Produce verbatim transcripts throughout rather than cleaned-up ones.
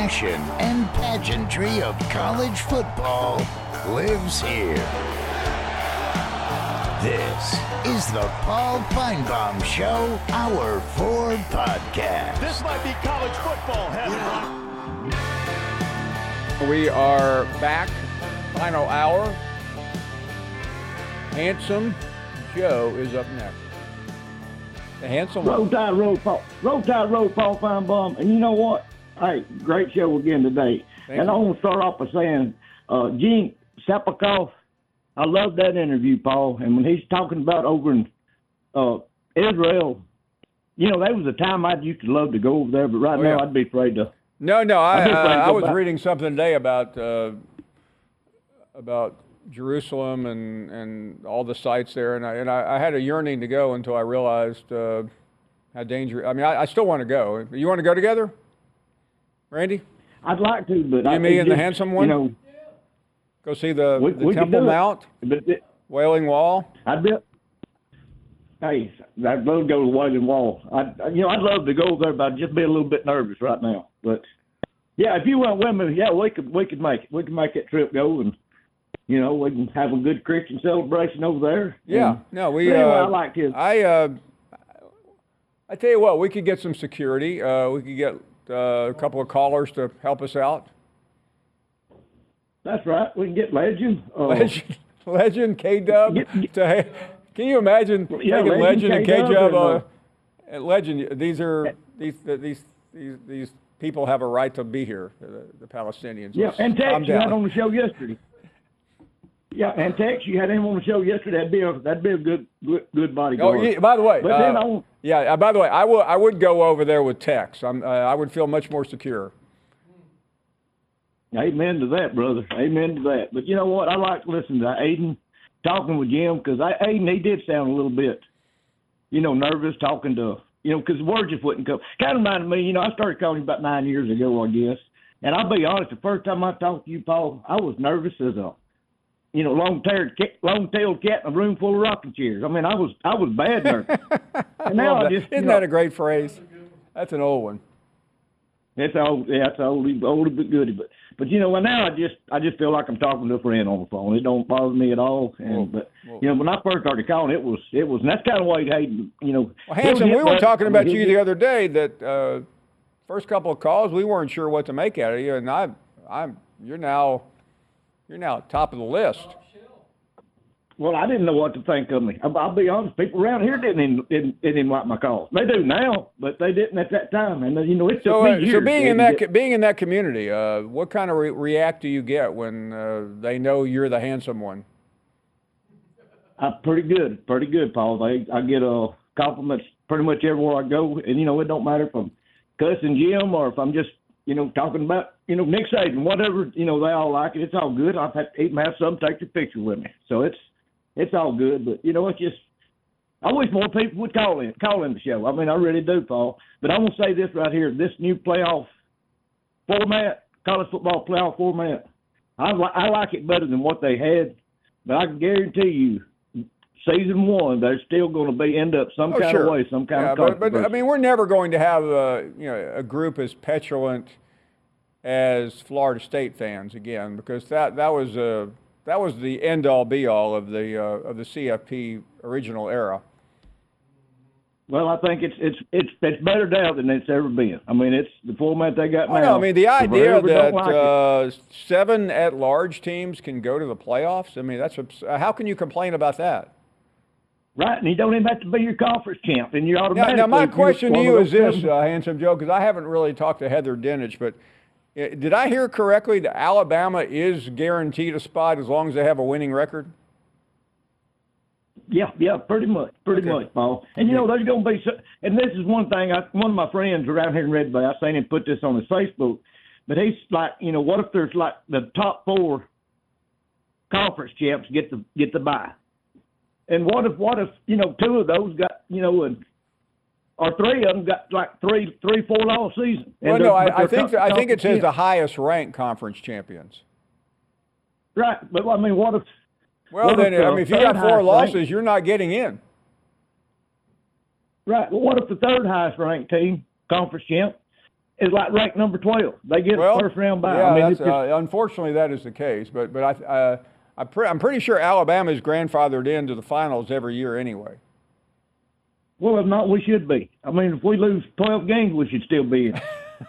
passion and pageantry of college football lives here. This is the Paul Finebaum Show, Hour four podcast. This might be college football heaven. We are back, final hour. Handsome Joe is up next. The handsome Roll one. Tide, roll, Paul. Roll Tide, roll, Paul Finebaum. And you know what? Hey, great show again today. Thank and you. I want to start off by saying, uh, Gene Sapikoff, I love that interview, Paul. And when he's talking about over in uh, Israel, you know, there was a time I used to love to go over there, but right Oh, now yeah. I'd be afraid to. No, no, I, I'd be afraid uh, to I go was back. reading something today about uh, about Jerusalem and, and all the sites there, and I and I, I had a yearning to go until I realized uh, how dangerous. I mean, I, I still want to go. You want to go together, Randy? I'd like to, but You, I, me, it and the just, handsome one? You know, Go see the, we, the we could Temple do it. Mount, But it, Wailing Wall. I'd be. Hey, I'd love to go to the Wailing Wall. I, you know, I'd love to go there, but I'd just be a little bit nervous right now. But yeah, if you went with me, yeah, we could we could make it. We could make that trip go, and you know, we can have a good Christian celebration over there. Yeah, And, no, we. but anyway, uh, I liked his. I. Uh, I tell you what, we could get some security. Uh, we could get uh, a couple of callers to help us out. That's right. We can get Legend. Uh, Legend, Legend, K-Dub. Get- get- to, can you imagine Yeah, taking Legend, Legend and K-Dub K-Dub? and, Uh, uh, and Legend, these are these these these these people have a right to be here. The, the Palestinians. yeah, Let's and calm Tex, you had down. on the show yesterday. Yeah, and Tex, you had him on the show yesterday. That'd be a that'd be a good good, good Oh, bodyguard. yeah, by the way, But then uh, on- yeah. Uh, by the way, I would I would go over there with Tex. I'm, uh, I would feel much more secure. Amen to that, brother. Amen to that. But you know what? I like listening to Aiden talking with Jim because Aiden, he did sound a little bit, you know, nervous talking to, you know, because the words just wouldn't come. Kind of reminded me, you know, I started calling you about nine years ago, I guess. And I'll be honest, the first time I talked to you, Paul, I was nervous as a, you know, long-tailed cat, long-tailed cat in a room full of rocking chairs. I mean, I was I was bad nervous. And now Love I that. just, you Isn't know, that a great phrase? That's an old one. It's old, yeah, it's old, old but goody. But but you know, well, now I just I just feel like I'm talking to a friend on the phone. It don't bother me at all. And Well, but well- you know, when I first started calling, it was it was and that's kind of why Hayden, you know. Well, Hanson, we were talking about you the other. other day that uh, first couple of calls we weren't sure what to make out of you, and I, I'm you're now you're now top of the list. Well, I didn't know what to think of me. I'll, I'll be honest. People around here didn't even, didn't, didn't even like my calls. They do now, but they didn't at that time. And you know, it took So, me uh, years. so being in to that get- being in that community, uh, what kind of re- react do you get when uh, they know you're the handsome one? Uh, pretty good, pretty good, Paul. They, I get uh, compliments pretty much everywhere I go, and you know it don't matter if I'm cussing Jim or if I'm just you know talking about you know Nick Saban, whatever. You know they all like it. It's all good. I've had to even have some take a picture with me, so it's it's all good. But you know it's just I wish more people would call in call in the show. I mean I really do, Paul. But I'm gonna say this right here: this new playoff format, college football playoff format, I li- I like it better than what they had. But I can guarantee you. Season one, there's still going to be end up some Oh, kind sure. of way, some kind yeah, of but, controversy. but I mean, we're never going to have a you know a group as petulant as Florida State fans again, because that that was a that was the end all be all of the uh, of the C F P original era. Well, I think it's it's it's it's better now than it's ever been. I mean, it's the format they got Oh, now. no, I mean, the idea Whoever that don't like it- uh, seven at-large teams can go to the playoffs. I mean, that's abs- how can you complain about that? right, and you don't even have to be your conference champ, and you Now, automatically. now my if you're question to one you of is those this, seven- uh, Handsome Joe, because I haven't really talked to Heather Dinich, but uh, did I hear correctly that Alabama is guaranteed a spot as long as they have a winning record? Yeah, yeah, pretty much, pretty Okay. much, Paul. And you know, there's going to be, so, and this is one thing. I, one of my friends around here in Red Bay, I seen him put this on his Facebook, but he's like, you know, what if there's like the top four conference champs get the get the bye, and what if what if you know two of those got you know, and, or three of them got like three three four loss season. And Well, they're- no, but I, I they're think co- I think it conference says the champs. highest ranked conference champions. Right, but I mean, what if? Well, what then, if the I mean, if you third got four highest losses, ranked- you're not getting in. Right. Well, what if the third highest ranked team, conference champ, is like ranked number twelve. They get well, a first round bye. Yeah, I mean, that's, it's just, uh, unfortunately that is the case. But but I uh, I pre- I'm pretty sure Alabama is grandfathered into the finals every year anyway. well, if not, we should be. I mean, if we lose twelve games, we should still be in.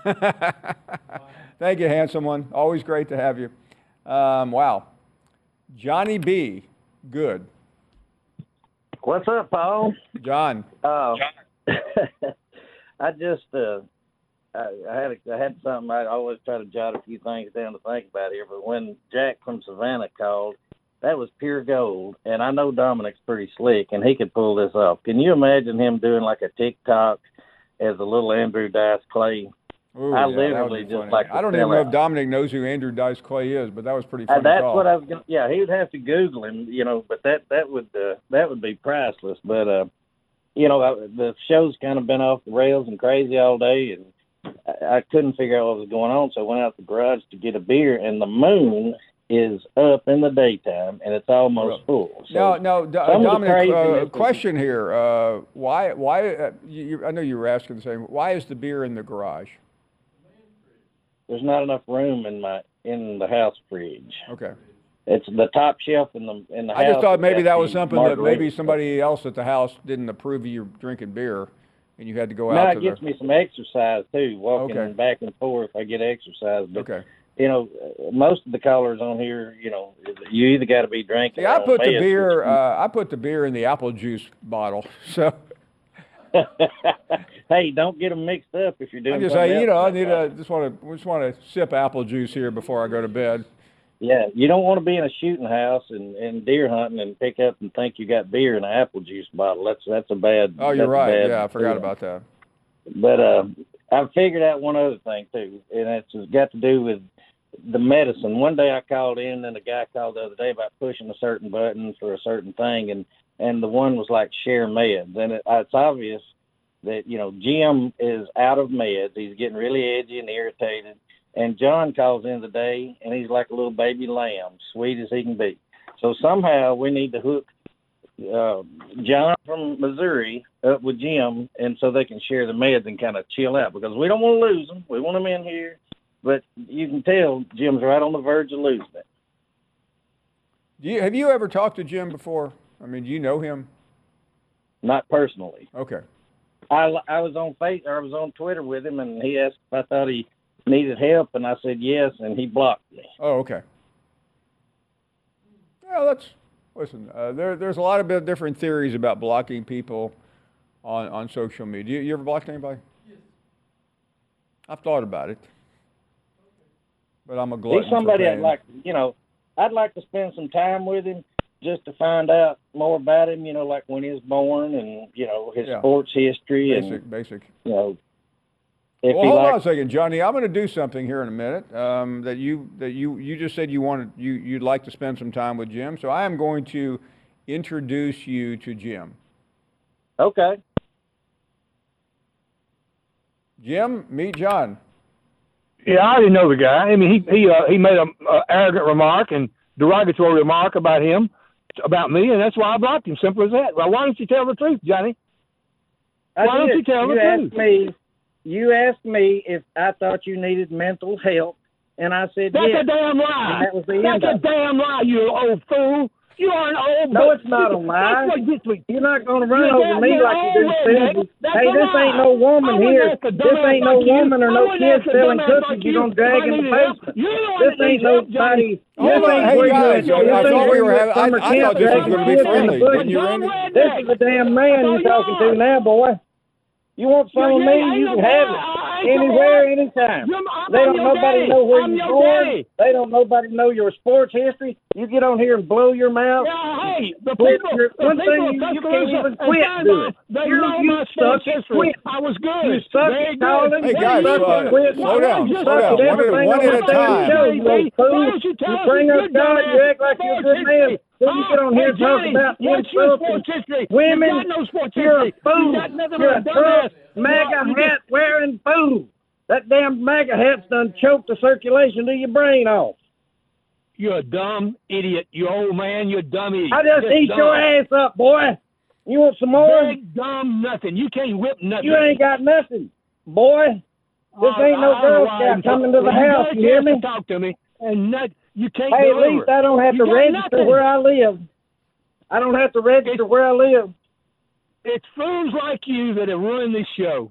Thank you, handsome one. Always great to have you. Um, wow. Johnny B. Good. What's up, Paul? John. Uh, I just, uh, I, I had a, I had something. I always try to jot a few things down to think about here. But when Jack from Savannah called, that was pure gold. And I know Dominic's pretty slick, and he could pull this off. Can you imagine him doing like a TikTok as a little Andrew Dice Clay? Ooh, I yeah, literally just just like. I don't even know if Dominic knows who Andrew Dice Clay is, but that was pretty funny. Uh, that's call. what I was going. Yeah, he would have to Google him, you know. But that that would uh, that would be priceless. But uh, you know, I, the show's kind of been off the rails and crazy all day, and I, I couldn't figure out what was going on. So I went out to the garage to get a beer, and the moon is up in the daytime, and it's almost full. So no, no, D- some of the Dominic. Uh, craziness is- question here: uh, Why? Why? Uh, you, you, I know you were asking the same. Why is the beer in the garage? There's not enough room in my in the house fridge. Okay. It's the top shelf in the in the I house. just thought maybe has that was the something that margarita. maybe somebody else at the house didn't approve of you drinking beer, and you had to go No, out it to gets the. me some exercise too, walking Okay. back and forth. I get exercise, but Okay. you know, most of the callers on here, you know, you either got to be drinking. See, I or on put the meds, beer. which- Uh, I put the beer in the apple juice bottle. So hey, don't get them mixed up if you're doing. I just something say, you else know, I like need that. to just want to just want to sip apple juice here before I go to bed. Yeah, you don't want to be in a shooting house and, and deer hunting and pick up and think you got beer in an apple juice bottle. That's that's a bad. Oh, you're that's a right. bad Yeah, I forgot feeling. about that. But uh, I've figured out one other thing too, and it's got to do with the medicine. One day I called in, and a guy called the other day about pushing a certain button for a certain thing, and and the one was like share meds, and it, it's obvious that you know Jim is out of meds. He's getting really edgy and irritated. And John calls in today, and he's like a little baby lamb, sweet as he can be. So somehow we need to hook uh, John from Missouri up with Jim, and so they can share the meds and kind of chill out, because we don't want to lose them. We want them in here, but you can tell Jim's right on the verge of losing it. Do you, have you ever talked to Jim before? I mean, do you know him? Not personally. Okay. I, I was on face, or I was on Twitter with him, and he asked if I thought he needed help, and I said yes, and he blocked me. Oh, okay. Well, let's listen. Uh, there, there's a lot of bit different theories about blocking people on, on social media. You, you ever blocked anybody? Yes. I've thought about it, but I'm a glutton. He's somebody for I'd pain. like, you know, I'd like to spend some time with him just to find out more about him. You know, like when he was born, and you know his Yeah. sports history, Basic, and basic. you know. If Well, he hold on a likes, second, Johnny. I'm going to do something here in a minute. Um, that you that you you just said you wanted you you'd like to spend some time with Jim. So I am going to introduce you to Jim. okay. Jim, meet John. Yeah, I didn't know the guy. I mean, he he uh, he made a uh, arrogant remark and derogatory remark about him, about me, and that's why I blocked him. Simple as that. Well, why don't you tell the truth, Johnny? I Why don't did. you tell the you truth? asked me. You asked me if I thought you needed mental help, and I said That's yes. a damn lie. And that was the That's end a of it. damn lie, you old fool. You are an old. No, it's not a lie. That's what gets me. You're not going to run You're over damn- me you're like you old did redneck. Susie. That's Hey, a this lie. ain't no woman I wouldn't here. ask a This dumbass ain't no like you. woman or I no wouldn't kid ask a selling dumbass cookies like you're you going to drag if I in the needed help. basement. You're the one This that ain't needs help, Johnny. nobody. Hold This on, ain't hey where guys, you're I, at. This I ain't thought we where were you're having. at I, summer I camp thought this was dragging going to be kids in the friendly. bush. Didn't you, Dumb Randy? redneck. This is the damn man So you're talking you to now, boy. You want some of Yeah, me, yeah, I you know, can boy. have it. I- I ain't Anywhere, your boy. anytime. You're- I'm- They I'm don't your nobody daddy. know where I'm you're your born. daddy. They don't nobody know your sports history. You get on here and blow your mouth. Yeah, hey, the Quit people, your- the one people thing of you- you can't Tuscaloosa even and quit Fine doing. Bar, they You're- know you my sports suck at history. quit. I was good. You suck Very at good. calling. Hey What guys, do you uh, do? quit. slow down, Just slow suck down. at One at, everything one on at a the damn time. show, you old fool. Why don't you tell You us bring your up God, dumbass you act like you're a good sports man. history? Then you get on Huh? here and Hey, talk Johnny, about what's your insulting sports history? women. You got no sports You're a history. fool. You got nothing You're but a a dumbass. Trump MAGA No, you hat wearing fool. That damn MAGA hat's done choked the circulation to your brain off. You're a dumb idiot. You old man. You're a dumb idiot. I just eat dumb. your ass up, boy. You want some more? Big dumb nothing. You can't whip nothing. You ain't got nothing, boy. This ain't no I- I Girl don't know Scout why- coming to the Well, you house, got a you hear chance to me? Talk to me, and not, you can't Hey, at deliver least it. I don't have You to got register nothing. where I live. I don't have to register It's- where I live. It's fools like you that have ruined this show.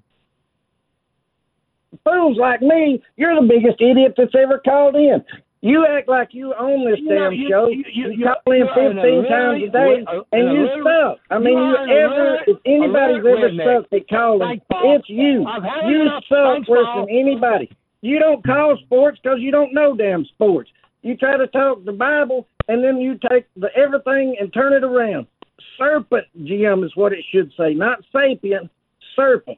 Fools like me, you're the biggest idiot that's ever called in. You act like you own this You know, damn you- show. you- you- You call in you are an fifteen times a illiterate- day, a- and an you illiterate- suck. I you mean, are you an ever, illiterate- if anybody's illiterate ever redneck. sucked at calling, Thanks, Paul. it's you. I've had You enough. suck Thanks, worse Paul. than anybody. You don't call sports because you don't know damn sports. You try to talk the Bible, and then you take the everything and turn it around. Serpent, Jim, is what it should say, not sapient, serpent.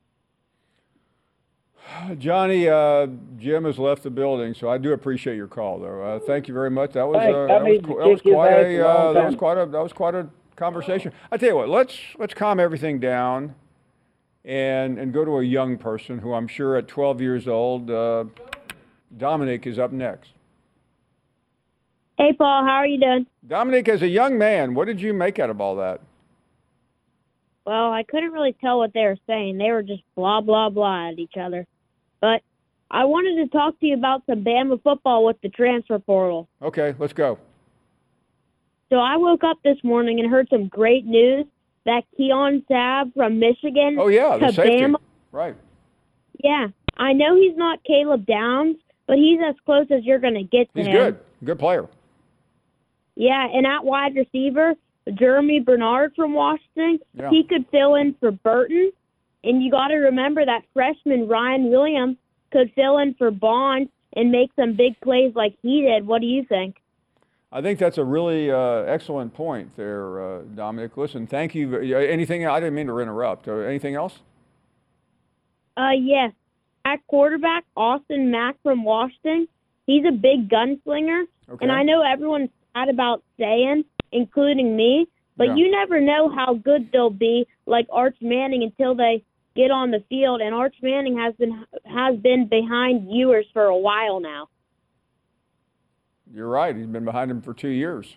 Johnny, uh, Jim has left the building, so I do appreciate your call, though. Uh, thank you very much. That was Thanks. uh, I that was, need to qu- that was kick his quite ass a a long uh, that was time. quite a that was quite a conversation. I tell you what, let's let's calm everything down, and and go to a young person who I'm sure at twelve years old, uh, Dominic is up next. Hey, Paul, how are you doing? Dominic, as a young man, what did you make out of all that? Well, I couldn't really tell what they were saying. They were just blah, blah, blah at each other. But I wanted to talk to you about some Bama football with the transfer portal. Okay, let's go. So I woke up this morning and heard some great news that Keon Sabb from Michigan Oh yeah, the to safety. Bama. Right. Yeah, I know he's not Caleb Downs, but he's as close as you're going to get to He's him. good. Good player. Yeah, and at wide receiver, Jeremy Bernard from Washington, Yeah. he could fill in for Burton. And you got to remember that freshman Ryan Williams could fill in for Bond and make some big plays like he did. What do you think? I think that's a really uh, excellent point there, uh, Dominic. Listen, thank you. Anything? I didn't mean to interrupt. Uh, anything else? Uh, yes. At quarterback, Austin Mack from Washington, he's a big gunslinger. Okay. And I know everyone's sad about saying, including me, but Yeah. you never know how good they'll be, like Arch Manning, until they get on the field. And Arch Manning has been has been behind Ewers for a while now. You're right. He's been behind him for two years.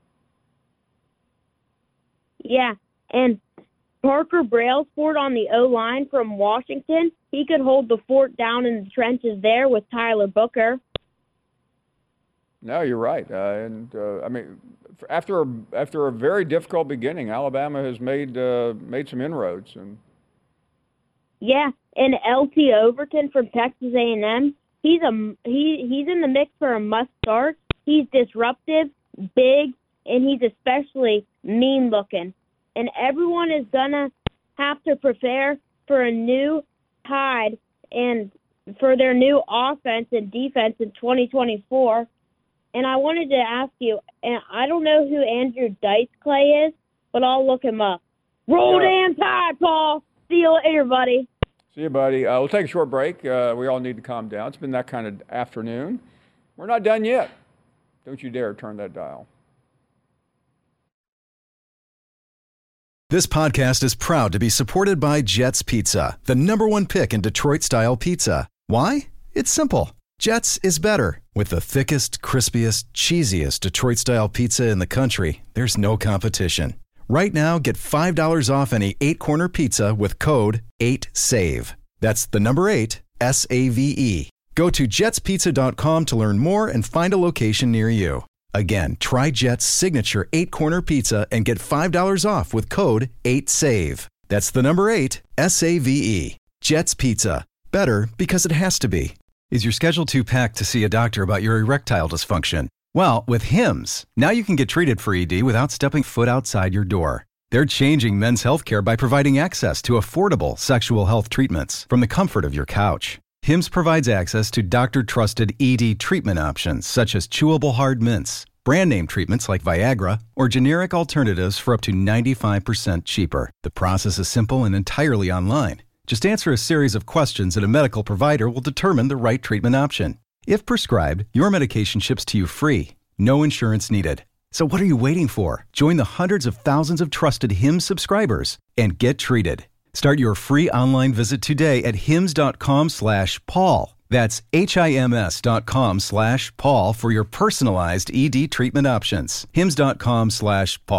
Yeah, and Parker Brailsford on the O-line from Washington, he could hold the fort down in the trenches there with Tyler Booker. No, you're right. Uh, and uh, I mean, after a, after a very difficult beginning, Alabama has made uh, made some inroads. And Yeah, and L T Overton from Texas A and M, he's a he he's in the mix for a must start. He's disruptive, big, and he's especially mean looking. And everyone is gonna have to prepare for a new Tide and for their new offense and defense in twenty twenty-four. And I wanted to ask you, and I don't know who Andrew Dice Clay is, but I'll look him up. Roll Yeah. damn Tide, Paul. See you later, buddy. see you, buddy. Uh, we'll take a short break. Uh, we all need to calm down. It's been that kind of afternoon. We're not done yet. Don't you dare turn that dial. This podcast is proud to be supported by Jets Pizza, the number one pick in Detroit-style pizza. Why? It's simple. Jets is better. With the thickest, crispiest, cheesiest Detroit-style pizza in the country, there's no competition. Right now, get five dollars off any eight-corner pizza with code eight save. That's the number eight, S A V E. Go to jets pizza dot com to learn more and find a location near you. Again, try Jet's signature eight-corner pizza and get five dollars off with code eight save. That's the number eight, S A V E. Jet's Pizza. Better because it has to be. Is your schedule too packed to see a doctor about your erectile dysfunction? Well, with Hims, now you can get treated for E D without stepping foot outside your door. They're changing men's healthcare by providing access to affordable sexual health treatments from the comfort of your couch. Hims provides access to doctor-trusted E D treatment options such as chewable hard mints, brand name treatments like Viagra, or generic alternatives for up to ninety-five percent cheaper. The process is simple and entirely online. Just answer a series of questions and a medical provider will determine the right treatment option. If prescribed, your medication ships to you free. No insurance needed. So what are you waiting for? Join the hundreds of thousands of trusted Hims subscribers and get treated. Start your free online visit today at hims dot com slash Paul. That's H-I-M-S dot com slash Paul for your personalized E D treatment options. hims dot com slash Paul.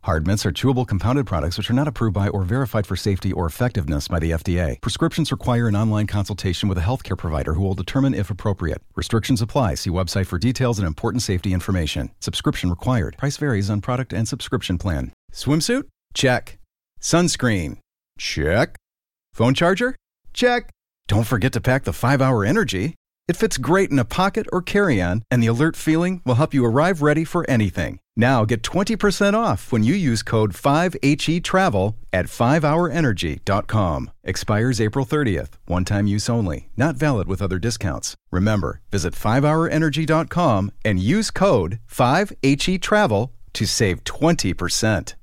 Hard mints are chewable compounded products which are not approved by or verified for safety or effectiveness by the F D A. Prescriptions require an online consultation with a healthcare provider who will determine if appropriate. Restrictions apply. See website for details and important safety information. Subscription required. Price varies on product and subscription plan. Swimsuit? Check. Sunscreen? Check. Phone charger? Check. Don't forget to pack the five hour Energy. It fits great in a pocket or carry-on, and the alert feeling will help you arrive ready for anything. Now get twenty percent off when you use code five H E travel at five hour energy dot com. Expires April thirtieth. One-time use only. Not valid with other discounts. Remember, visit five hour energy dot com and use code five H E travel to save twenty percent.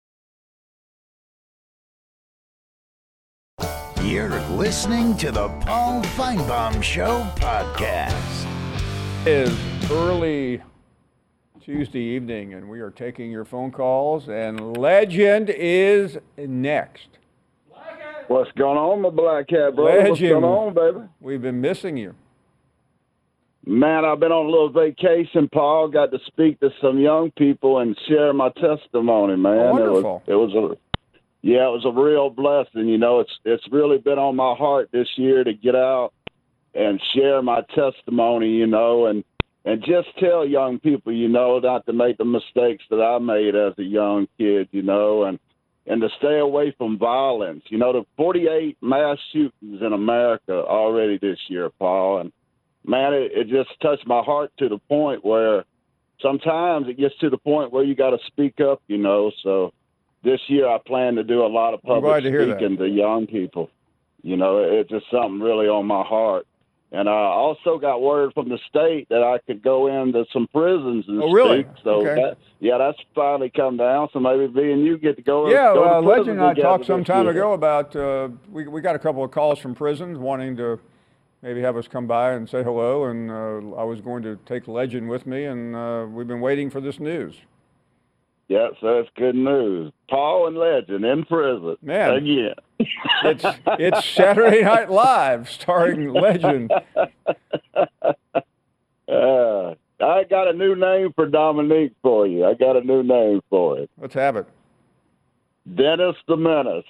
You're listening to the Paul Feinbaum Show podcast. It is early Tuesday evening, and we are taking your phone calls, and Legend is next. What's going on, my black cat, brother? Legend, what's going on, baby? We've been missing you. Man, I've been on a little vacation, Paul. Got to speak to some young people and share my testimony, man. Oh, wonderful. It was, it was a Yeah, it was a real blessing. You know, it's it's really been on my heart this year to get out and share my testimony, you know, and, and just tell young people, you know, not to make the mistakes that I made as a young kid, you know, and, and to stay away from violence. You know, the forty-eight mass shootings in America already this year, Paul. And, man, it, it just touched my heart to the point where sometimes it gets to the point where you got to speak up, you know, so this year I plan to do a lot of public speaking to young people. You know, it's just something really on my heart. And I also got word from the state that I could go into some prisons and oh, really? speak. So, okay. that, yeah, that's finally come down. So maybe me and you get to go. Yeah, go uh, to Legend and I talked some time year. ago about, uh, we, we got a couple of calls from prisons wanting to maybe have us come by and say hello. And uh, I was going to take Legend with me, and uh, we've been waiting for this news. Yeah, so it's good news. Paul and Legend in prison. Man. Again. It's it's Saturday Night Live starring Legend. Uh, I got a new name for Dominique for you. I got a new name for it. Let's have it. Dennis the Menace.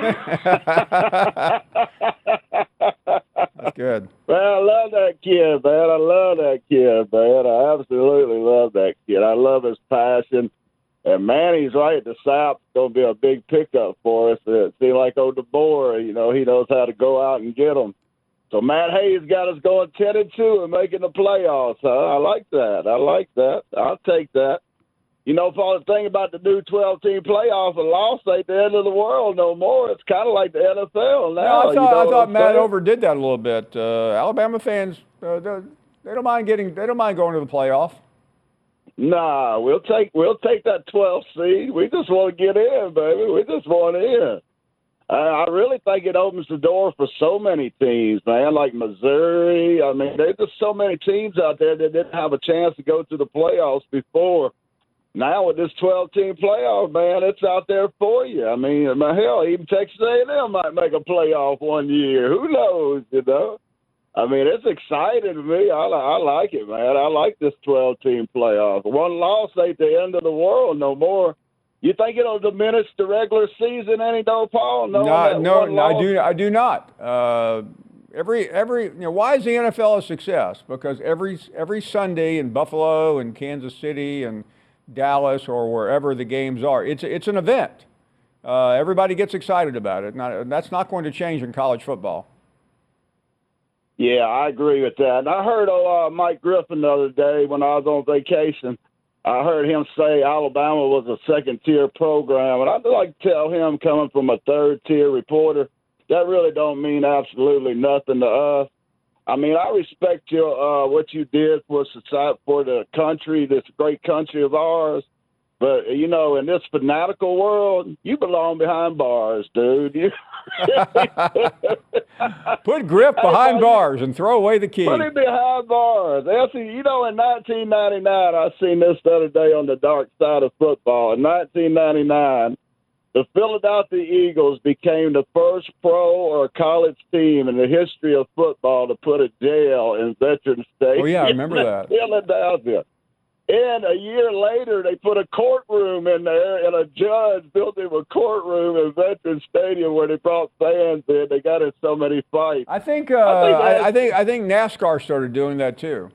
That's good. Man, I love that kid, man. I love that kid, man. I absolutely love that kid. I love his passion. And Manny's right. The South's going to be a big pickup for us. It seems like old DeBoer, you know, he knows how to go out and get them. So Matt Hayes got us going ten and two and making the playoffs. Huh? I like that. I like that. I'll take that. You know, Paul, the thing about the new twelve-team playoff, a loss ain't the end of the world no more. It's kind of like the N F L now. No, I thought, you know I thought Matt saying? overdid that a little bit. Uh, Alabama fans, uh, they don't mind getting, they don't mind going to the playoff. Nah, we'll take we'll take that twelfth seed. We just want to get in, baby. We just want in. I, I really think it opens the door for so many teams, man, like Missouri. I mean, there's just so many teams out there that didn't have a chance to go to the playoffs before. Now with this twelve-team playoff, man, it's out there for you. I mean, hell, even Texas A and M might make a playoff one year. Who knows, you know? I mean, it's exciting to me. I, I like it, man. I like this twelve-team playoff. One loss ain't the end of the world no more. You think it'll diminish the regular season any, though, Paul? No, no, no, no I do. I do not. Uh, every every you know, why is the N F L a success? Because every every Sunday in Buffalo and Kansas City and Dallas or wherever the games are, it's it's an event. Uh, everybody gets excited about it. Not, that's not going to change in college football. Yeah, I agree with that. And I heard uh, Mike Griffin the other day when I was on vacation. I heard him say Alabama was a second-tier program. And I'd like to tell him, coming from a third-tier reporter, that really don't mean absolutely nothing to us. I mean, I respect your uh, what you did for society, for the country, this great country of ours. But, you know, in this fanatical world, you belong behind bars, dude. You Put Griff behind bars and throw away the key. Put him behind bars. Actually, you know, in nineteen ninety-nine, I seen this the other day on the dark side of football. In nineteen ninety-nine, the Philadelphia Eagles became the first pro or college team in the history of football to put a jail in Veterans State. Oh, yeah, I remember that. Philadelphia. And a year later, they put a courtroom in there, and a judge built him a courtroom in Veterans Stadium where they brought fans in. They got in so many fights. I think uh, I think, I, I think I think NASCAR started doing that too.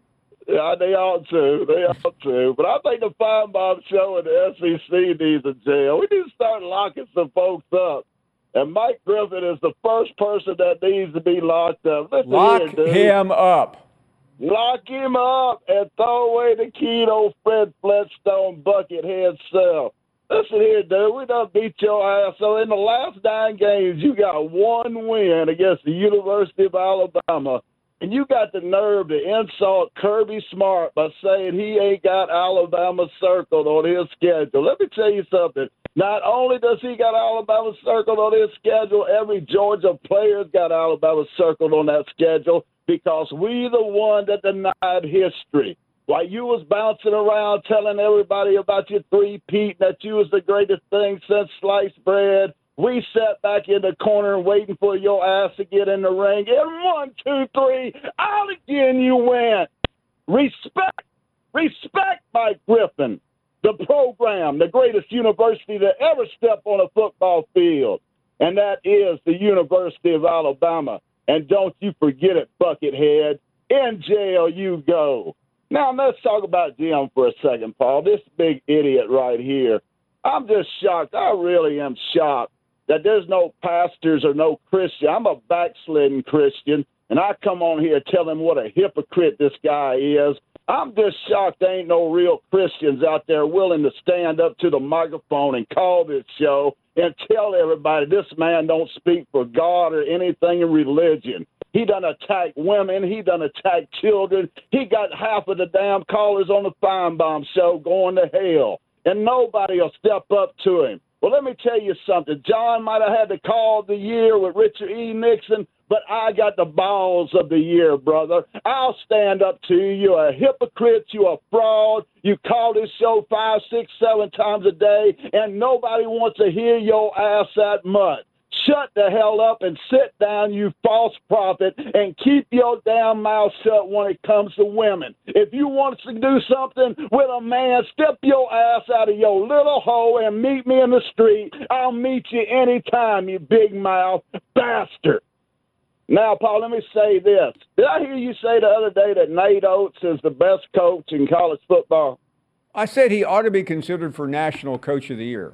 Yeah, they ought to. They ought to. But I think the Feinbaum Show and the S E C needs a jail. We need to start locking some folks up. And Mike Griffin is the first person that needs to be locked up. Listen Lock here, dude. him up. Lock him up and throw away the key to old Fred Flintstone buckethead self. Listen here, dude. We done beat your ass. So in the last nine games, you got one win against the University of Alabama. And you got the nerve to insult Kirby Smart by saying he ain't got Alabama circled on his schedule. Let me tell you something. Not only does he got Alabama circled on his schedule, every Georgia player's got Alabama circled on that schedule because we the one that denied history. While you was bouncing around telling everybody about your three-peat, that you was the greatest thing since sliced bread, we sat back in the corner waiting for your ass to get in the ring. And one, two, three, out again you went. Respect, respect Mike Griffin, the program, the greatest university to ever step on a football field. And that is the University of Alabama. And don't you forget it, Buckethead. In jail you go. Now let's talk about Jim for a second, Paul. This big idiot right here. I'm just shocked. I really am shocked that there's no pastors or no Christian. I'm a backslidden Christian, and I come on here telling what a hypocrite this guy is. I'm just shocked there ain't no real Christians out there willing to stand up to the microphone and call this show and tell everybody this man don't speak for God or anything in religion. He done attack women. He done attack children. He got half of the damn callers on the Feinbaum Show going to hell, and nobody will step up to him. Well, let me tell you something. John might have had the call of the year with Richard E. Nixon, but I got the balls of the year, brother. I'll stand up to you. You're a hypocrite. You're a fraud. You call this show five, six, seven times a day, and nobody wants to hear your ass that much. Shut the hell up and sit down, you false prophet, and keep your damn mouth shut when it comes to women. If you want to do something with a man, step your ass out of your little hole and meet me in the street. I'll meet you anytime, you big mouth bastard. Now, Paul, let me say this. Did I hear you say the other day that Nate Oates is the best coach in college football? I said he ought to be considered for National Coach of the Year.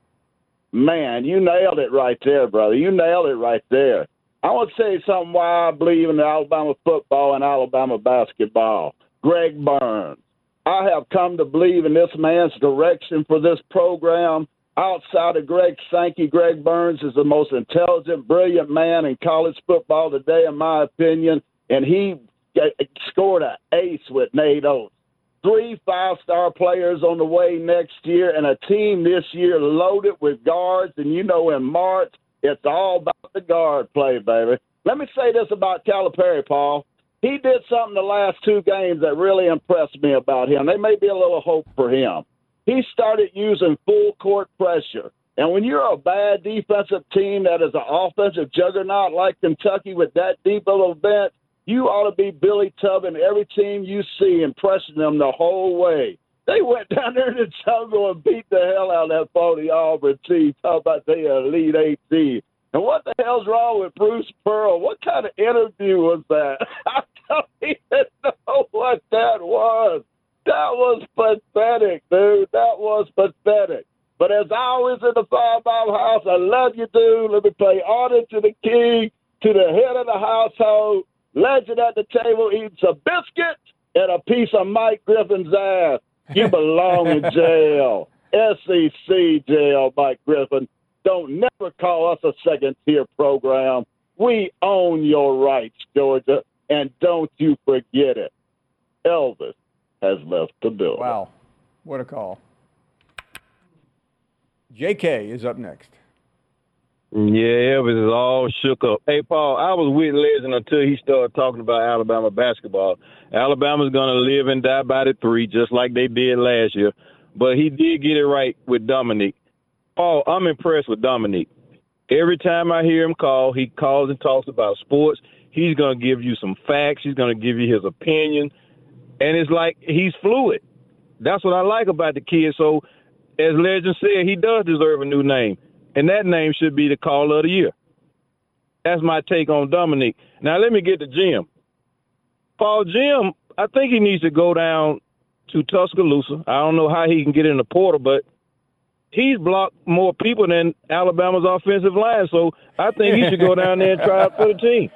Man, you nailed it right there, brother. You nailed it right there. I want to say something why I believe in Alabama football and Alabama basketball. Greg Burns. I have come to believe in this man's direction for this program. Outside of Greg Sankey, Greg Burns is the most intelligent, brilliant man in college football today, in my opinion, and he scored an ace with Nate Oates. Three five-star players on the way next year, and a team this year loaded with guards. And you know, in March, it's all about the guard play, baby. Let me say this about Calipari, Paul. He did something the last two games that really impressed me about him. There may be a little hope for him. He started using full court pressure. And when you're a bad defensive team that is an offensive juggernaut like Kentucky with that deep of a bench, you ought to be Billy Tubbin every team you see and pressing them the whole way. They went down there in the jungle and beat the hell out of that phony Auburn team, talking about they Elite Eight team. And what the hell's wrong with Bruce Pearl? What kind of interview was that? I don't even know what that was. That was pathetic, dude. That was pathetic. But as always in the Feinbaum house, I love you, dude. Let me pay honor to the king, to the head of the household. Legend at the table eating some biscuits and a piece of Mike Griffin's ass. You belong in jail. S E C jail, Mike Griffin. Don't never call us a second-tier program. We own your rights, Georgia, and don't you forget it. Elvis has left the building. Wow. What a call. J K is up next. Yeah, Elvis is all shook up. Hey, Paul, I was with Legend until he started talking about Alabama basketball. Alabama's going to live and die by the three, just like they did last year. But he did get it right with Dominique. Paul, I'm impressed with Dominique. Every time I hear him call, he calls and talks about sports. He's going to give you some facts. He's going to give you his opinion. And it's like he's fluid. That's what I like about the kid. So, as Legend said, he does deserve a new name, and that name should be the Caller of the Year. That's my take on Dominic. Now, let me get to Jim. Paul, Jim, I think he needs to go down to Tuscaloosa. I don't know how he can get in the portal, but he's blocked more people than Alabama's offensive line, so I think he should go down there and try out for the team.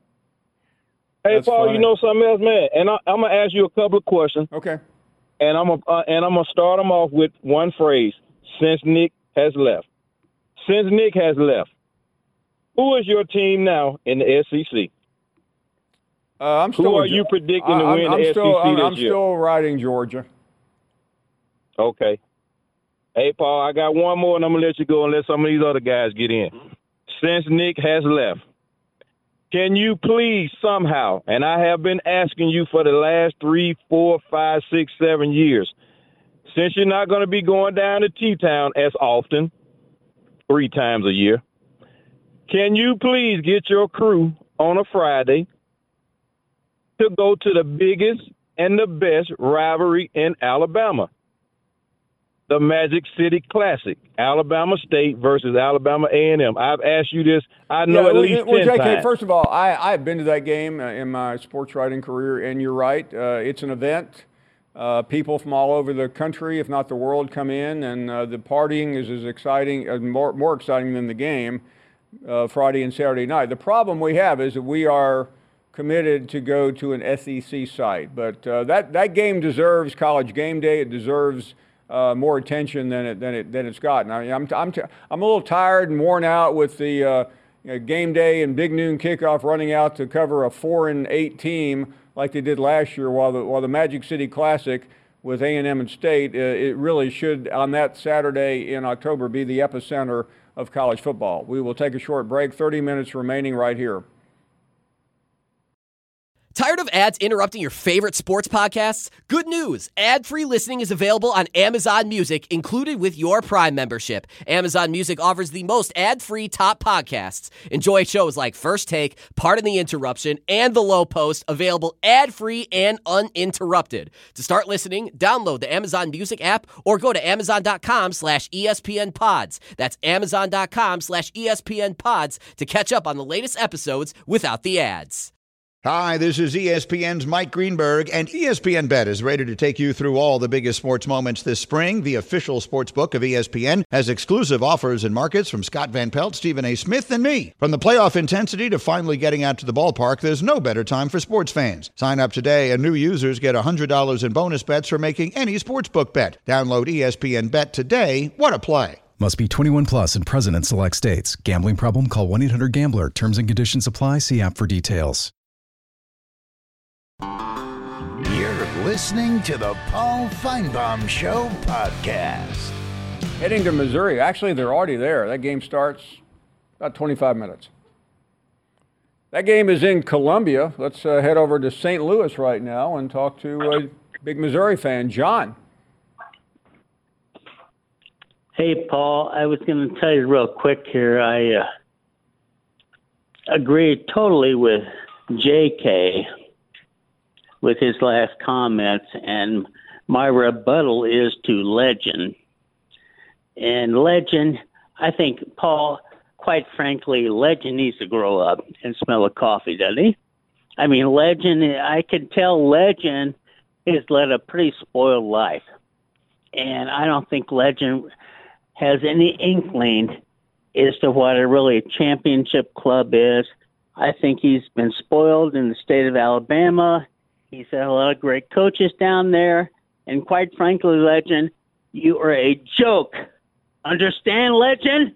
Hey, That's Paul, funny. you know something else, man? And I, I'm going to ask you a couple of questions. Okay. And I'm gonna, uh, and I'm going to start them off with one phrase, since Nick has left. Since Nick has left, who is your team now in the S E C? Uh, I'm Who still are with you Ge- predicting to I- I'm- win I'm the still, S E C I'm, this I'm year? still riding Georgia. Okay. Hey, Paul, I got one more, and I'm going to let you go and let some of these other guys get in. Since Nick has left, can you please somehow, and I have been asking you for the last three, four, five, six, seven years, since you're not going to be going down to T-Town as often, three times a year, can you please get your crew on a Friday to go to the biggest and the best rivalry in Alabama? The Magic City Classic, Alabama State versus Alabama A and M. I've asked you this, I know Yeah, at well, least well, ten J K, times. first of all, I, I've been to that game uh, in my sports writing career, and you're right. Uh, it's an event. Uh, people from all over the country, if not the world, come in, and uh, the partying is as exciting, uh, more, more exciting than the game uh, Friday and Saturday night. The problem we have is that we are committed to go to an S E C site, but uh, that, that game deserves College Game Day. It deserves Uh, more attention than it than it than it's gotten. I mean, I'm I'm t- I'm a little tired and worn out with the uh, you know, game day and big noon kickoff running out to cover a four and eight team like they did last year. While the while the Magic City Classic with A and M and State, uh, it really should on that Saturday in October be the epicenter of college football. We will take a short break. thirty minutes remaining right here. Tired of ads interrupting your favorite sports podcasts? Good news! Ad-free listening is available on Amazon Music, included with your Prime membership. Amazon Music offers the most ad-free top podcasts. Enjoy shows like First Take, Pardon the Interruption, and The Low Post, available ad-free and uninterrupted. To start listening, download the Amazon Music app or go to amazon.com slash ESPN pods. That's amazon.com slash ESPN pods to catch up on the latest episodes without the ads. Hi, this is E S P N's Mike Greenberg, and E S P N Bet is ready to take you through all the biggest sports moments this spring. The official sports book of E S P N has exclusive offers and markets from Scott Van Pelt, Stephen A. Smith, and me. From the playoff intensity to finally getting out to the ballpark, there's no better time for sports fans. Sign up today, and new users get one hundred dollars in bonus bets for making any sportsbook bet. Download E S P N Bet today. What a play. Must be twenty-one plus and present in select states. Gambling problem? Call one eight hundred gambler. Terms and conditions apply. See app for details. You're listening to the Paul Feinbaum Show podcast. Heading to Missouri. Actually, they're already there. That game starts about twenty-five minutes. That game is in Columbia. Let's uh, head over to Saint Louis right now and talk to a big Missouri fan, John. Hey, Paul. I was going to tell you real quick here. I uh, agree totally with J K with his last comments, and my rebuttal is to Legend. And Legend, I think, Paul, quite frankly, Legend needs to grow up and smell a coffee, doesn't he? I mean, Legend, I can tell Legend has led a pretty spoiled life. And I don't think Legend has any inkling as to what a really championship club is. I think he's been spoiled in the state of Alabama. He's had a lot of great coaches down there. And quite frankly, Legend, you are a joke. Understand, Legend?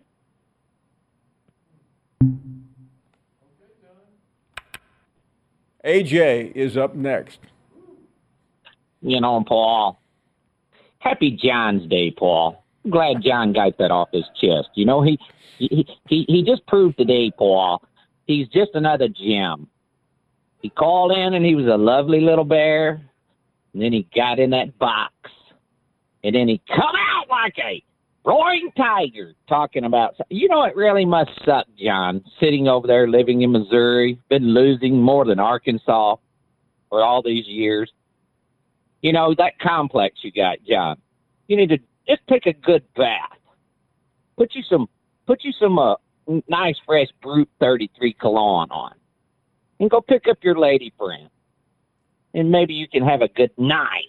A J is up next. You know, Paul, happy John's Day, Paul. I'm glad John got that off his chest. You know, he he he, he just proved today, Paul, he's just another Jim. He called in and he was a lovely little bear, and then he got in that box, and then he come out like a roaring tiger talking about, you know, it really must suck, John, sitting over there living in Missouri, been losing more than Arkansas for all these years. You know, that complex you got, John. You need to just take a good bath. Put you some, put you some uh, nice, fresh Brute thirty-three cologne on. And go pick up your lady friend. And maybe you can have a good night.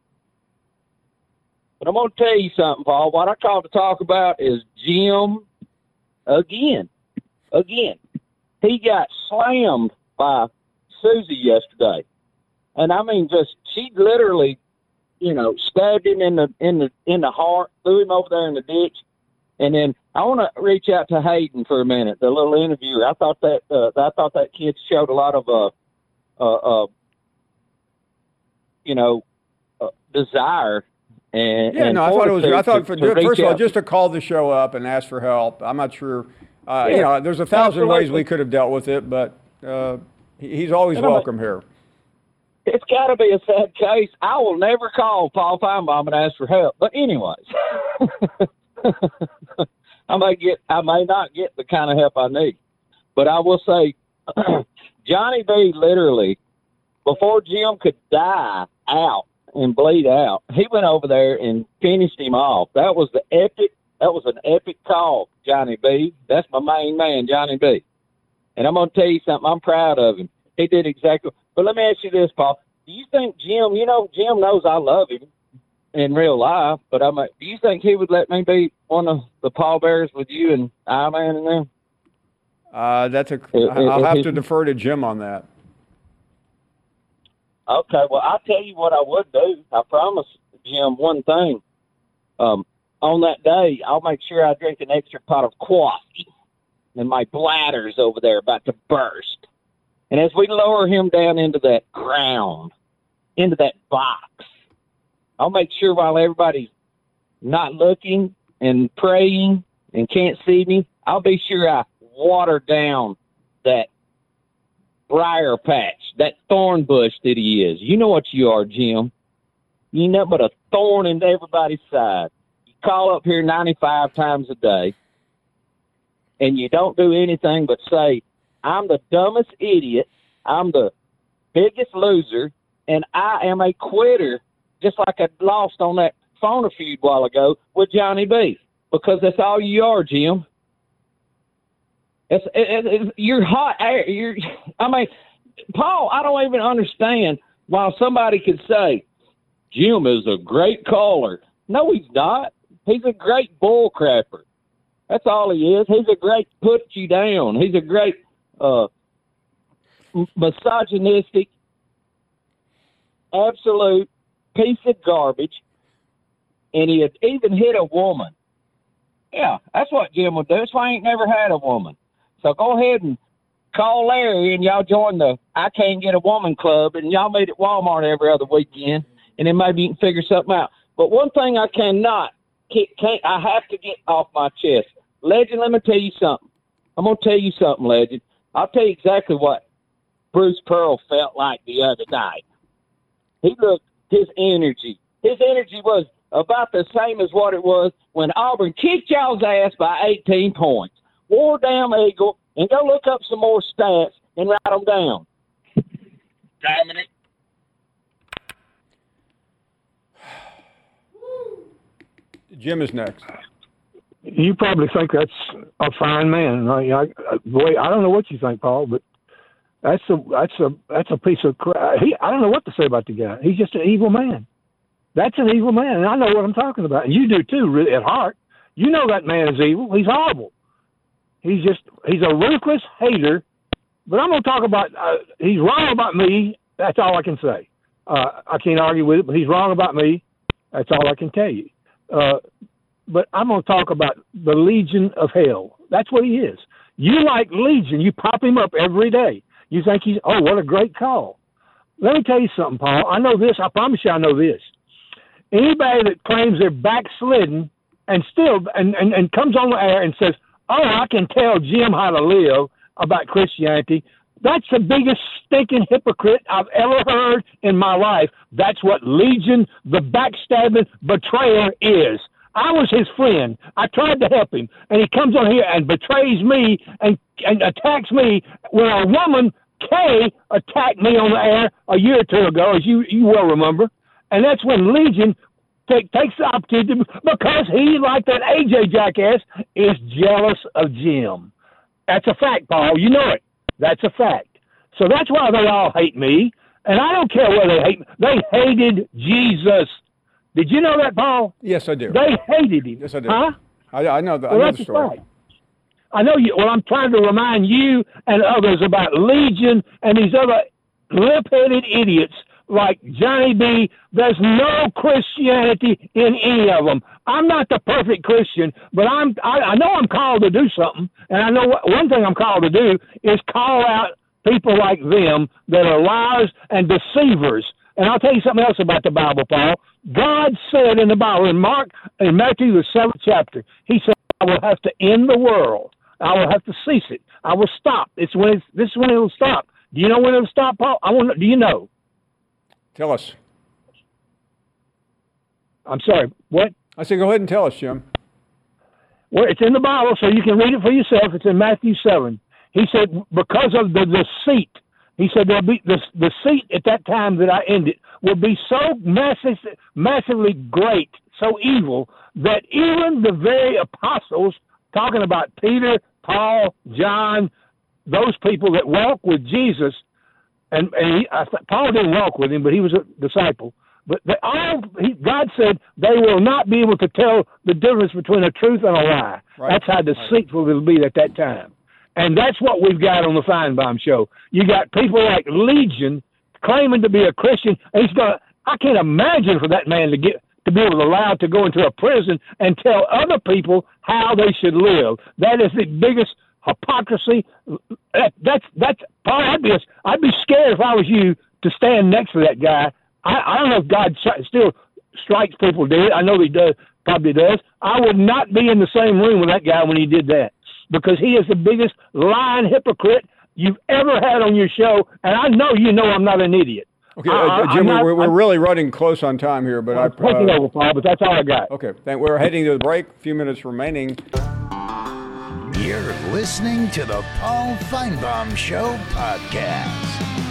But I'm going to tell you something, Paul. What I called to talk about is Jim again. Again. He got slammed by Susie yesterday. And I mean, just, she literally, you know, stabbed him in the in the in the heart, threw him over there in the ditch. And then I want to reach out to Hayden for a minute, the little interviewer. I thought that uh, I thought that kid showed a lot of, uh, uh, uh, you know, uh, desire. And, yeah, and no, I thought it was. To, I thought, for, to first of all, out. just to call the show up and ask for help. I'm not sure. Uh, Yeah, you know, there's a thousand absolutely. ways we could have dealt with it, but uh, he, he's always And I'm welcome here. It's got to be a sad case. I will never call Paul Feinbaum and ask for help. But anyways, I may get, I may not get the kind of help I need. But I will say, Johnny B literally, before Jim could die out and bleed out, he went over there and finished him off. That was the epic. That was an epic call, Johnny B. That's my main man, Johnny B. And I'm going to tell you something. I'm proud of him. He did exactly. But let me ask you this, Paul. Do you think Jim, you know, Jim knows I love him in real life, but I'm like, do you think he would let me be one of the pallbearers with you and I-Man in there? Uh, that's a. It- I'll it- have it- to defer to Jim on that. Okay, well, I'll tell you what I would do. I promise Jim one thing. Um, on that day, I'll make sure I drink an extra pot of coffee, and my bladder's over there about to burst. And as we lower him down into that ground, into that box, I'll make sure while everybody's not looking and praying and can't see me, I'll be sure I water down that briar patch, that thorn bush that he is. You know what you are, Jim. You ain't nothing but a thorn in everybody's side. You call up here ninety-five times a day, and you don't do anything but say, I'm the dumbest idiot, I'm the biggest loser, and I am a quitter, just like I lost on that phone feud a while ago with Johnny B. Because that's all you are, Jim. It's, it, it, you're hot air. You're, I mean, Paul, I don't even understand why somebody could say, Jim is a great caller. No, he's not. He's a great bull crapper. That's all he is. He's a great put you down. He's a great uh, misogynistic, absolute piece of garbage, and he had even hit a woman. Yeah, that's what Jim would do. That's why I ain't never had a woman. So go ahead and call Larry, and y'all join the I Can't Get a Woman Club, and y'all meet at Walmart every other weekend, and then maybe you can figure something out. But one thing I cannot, can't, I have to get off my chest. Legend, let me tell you something. I'm going to tell you something, Legend. I'll tell you exactly what Bruce Pearl felt like the other night. He looked, his energy, his energy was about the same as what it was when Auburn kicked y'all's ass by eighteen points. War damn Eagle, and go look up some more stats and write them down. Damn it. Jim is next. You probably think that's a fine man. I, I, boy, I don't know what you think, Paul, but that's a that's a that's a piece of crap. He, I don't know what to say about the guy. He's just an evil man. That's an evil man, and I know what I'm talking about. And you do too, really, at heart. You know that man is evil. He's horrible. He's just he's a ruthless hater. But I'm going to talk about uh, he's wrong about me. That's all I can say. Uh, I can't argue with it, but he's wrong about me. That's all I can tell you. Uh, but I'm going to talk about the Legion of Hell. That's what he is. You like Legion. You pop him up every day. You think he's, oh, what a great call. Let me tell you something, Paul. I know this. I promise you I know this. Anybody that claims they're backslidden and still and, and, and comes on the air and says, oh, I can tell Jim how to live about Christianity, that's the biggest stinking hypocrite I've ever heard in my life. That's what Legion, the backstabbing betrayer, is. I was his friend. I tried to help him, and he comes on here and betrays me and, and attacks me when a woman, Kay, attacked me on the air a year or two ago, as you, you well remember. And that's when Legion take, takes the opportunity because he, like that A J jackass, is jealous of Jim. That's a fact, Paul. You know it. That's a fact. So that's why they all hate me. And I don't care whether they hate me. They hated Jesus. Did you know that, Paul? Yes, I do. They hated him. Yes, I do. Huh? I, I know the, Well, I know that's the a story. fact. I know you. Well, I'm trying to remind you and others about Legion and these other lip-headed idiots like Johnny B. There's no Christianity in any of them. I'm not the perfect Christian, but I'm. I, I know I'm called to do something, and I know what, one thing I'm called to do is call out people like them that are liars and deceivers. And I'll tell you something else about the Bible, Paul. God said in the Bible, in Mark, in Matthew, the seventh chapter, he said, I will have to end the world. I will have to cease it. I will stop. It's when it's, this is when it will stop. Do you know when it will stop, Paul? I want. Do you know? Tell us. I'm sorry. What? I said, go ahead and tell us, Jim. Well, it's in the Bible, so you can read it for yourself. It's in Matthew seven. He said, because of the deceit, he said there'll be the deceit at that time that I ended will be so massive, massively great, so evil that even the very apostles, talking about Peter, Paul, John, those people that walk with Jesus, and, and he, I, Paul didn't walk with him, but he was a disciple. But they all, he, God said they will not be able to tell the difference between a truth and a lie. Right. That's how deceitful right. it'll be at that time. And that's what we've got on the Feinbaum Show. You got people like Legion claiming to be a Christian. And he's gonna. I can't imagine for that man to get to be able to allow to go into a prison and tell other people how they should live. That is the biggest hypocrisy. That, that's that's. Paul, I'd be I'd be scared if I was you to stand next to that guy. I, I don't know if God still strikes people dead. I know he does, probably does. I would not be in the same room with that guy when he did that, because he is the biggest lying hypocrite you've ever had on your show, and I know you know I'm not an idiot. Okay, uh, Jim, not, we're, we're really running close on time here, but I'm I... taking uh, over, Paul, but that's all I got. Okay, thank, we're heading to the break, a few minutes remaining. You're listening to the Paul Feinbaum Show podcast.